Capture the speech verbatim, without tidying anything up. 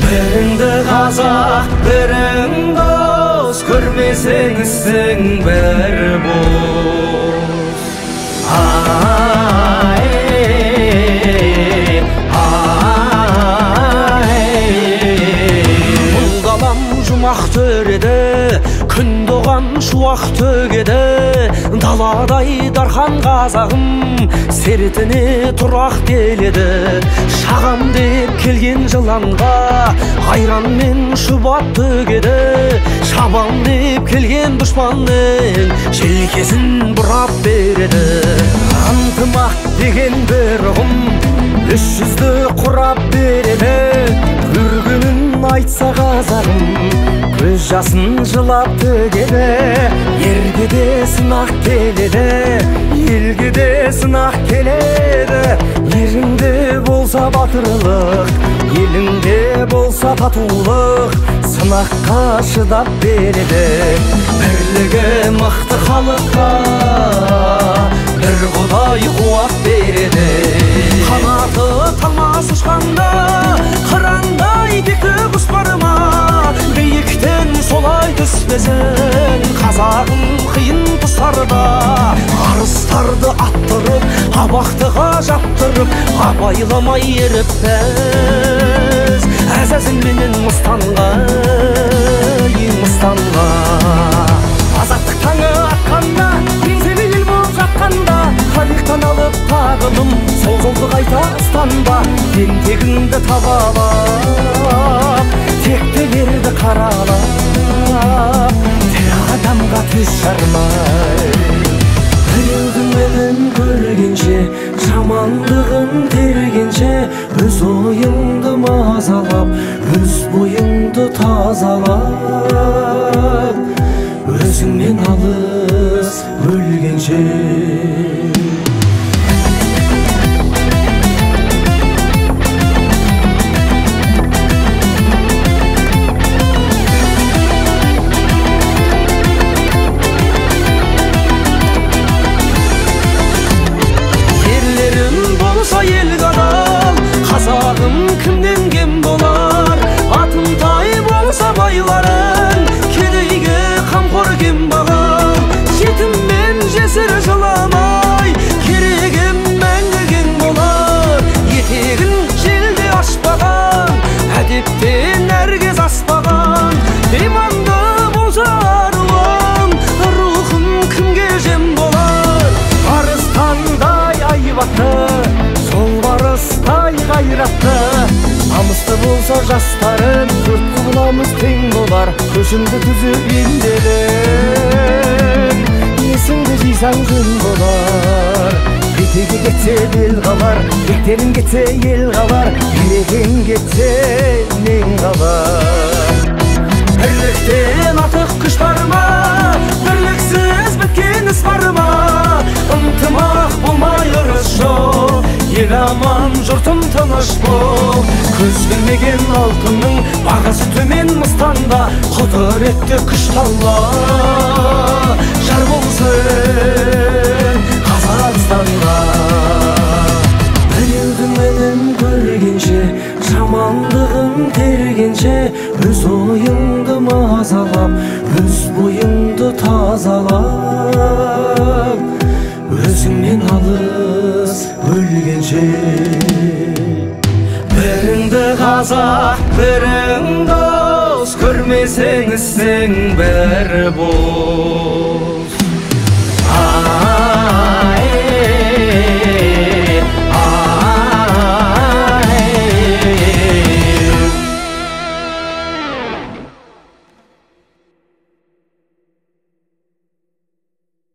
Біріңді қазақ, бірің дос, көрмесең ісің бір бос. Ай, ай, бұл далам жұмақ төреді, күн доған шуақ төгеді. Даладай дархан қазағым, сертіне тұрақ келеді. Шағам деп келген жыланға айран мен шұбат төгеді. Шабам деп келген дұшпанның желкесін бұрап береді. Антымақ деген бір ұғым үш жүзді құрап береді. Үргінін айтса қазағым көз жасын жылап төгеді. Ерге де сынақ келеді, елге де сынақ келеді. Еріңде болса батырлық, еліңде болса татулық, сынаққа шыдап береді. Бірлігі мықты халыққа бір құдай қуат береді. Қанаты талмас ұшқанда қырандай бекі құс бар ма? Биіктен солай түспесін қазағым қиын тұстарда. Арыстарды аттырып, абақтыға жаптырып, абайламай еріппіз әзәзілменен мұстанға, мұстанға. Азаттық таңы атқанда, еңселі ел болып жатқанда, тарихтан алып тағылым, сол жолды қайта ұстанба. Тентегіңді табалап, тектелерді қаралап, тірі адамға төс жармай. Біреудің мәнін көргенше, жамандығын тергенше, өз ойыңды мазалап, өз бойыңды тазалап, өзіңмен алыс өлгенше. Қазағым кімнен кем болар, атымтай болса байларың, кедейге қамқор кем бағам. Жетім мен жесір жыламай, керегім мәңгі кең болар. Етегін желде ашпаған, әдептен әргез аспаған. Иманды болса аруым, рухым кімге жем болар. Арыстандай айбатты, сол барыстай қайратты, намысты болса жастарым, төрт құбыламыз тең болар. Көшімді түзіп емделіп, есіңді жисаң жөн болар. Бетеге кетсе бел қалар, бектерің кетсе ел қалар, берекең кетсе нең қалар. Бірліктен артық күш бар ма? Бірліксіз біткен іс бар ма? Ынтымақ болмай ырыс жоқ, ел аман жұртым тыныш бол. Көз білмеген алтынның бағасы төмен мыстанда, құдіретті күш талла жар болсын Қазақстанға. Біреудің мәнін көргенше, жамандығын тергенше, өз ойыңды мазалап, өз бойыңды тазалап, өзіңмен алыс өлгенше. Біріңді қазақ, бірің дос, көрмесең ісің бір бос.